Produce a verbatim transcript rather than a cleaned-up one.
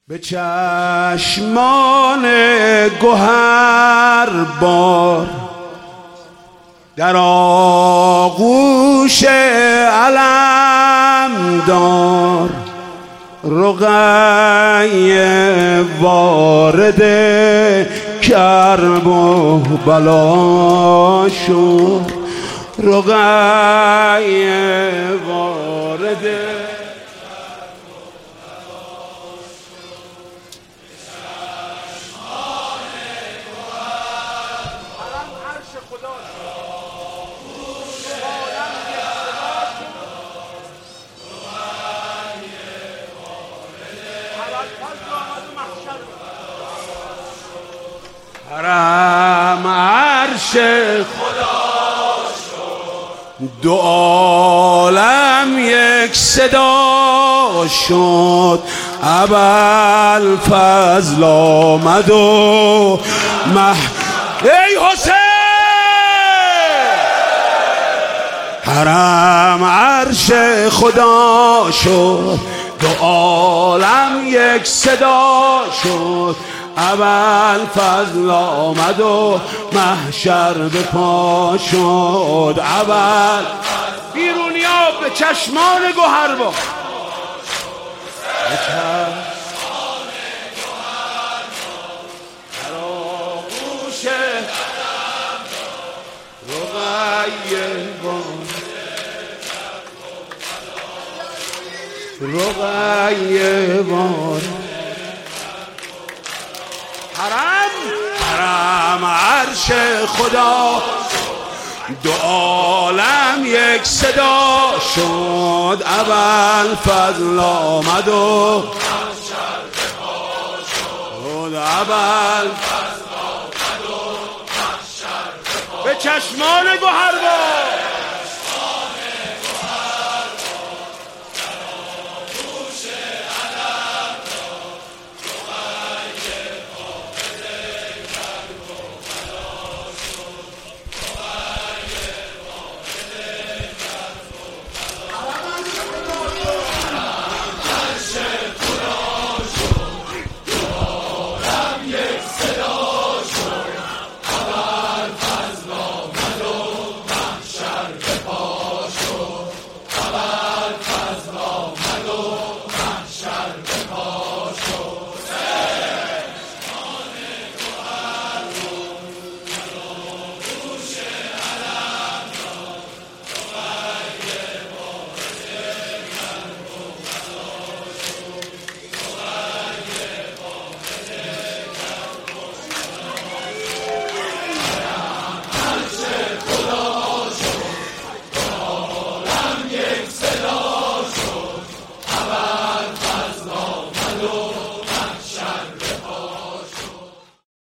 به چشمان گوهر بار در آغوش علمدار رقیه وارد کرب و بلا شد، رقیه وارد حرم عرش خدا شد، دو عالم یک صدا شد. ابوالفضل آمد و مح ای حسین، حرم عرش خدا شد، دو عالم یک صدا شد. ابوالفضل آمد و محشر به پا شد. اول بیرونیا به چشمان گوهر با به چشمان در آغوش رقیه رقیه وار حرم حرم عرش خدا، دو عالم یک صدا شد. ابوالفضل آمد و شد، ابوالفضل آمد و به چشمان گوهر با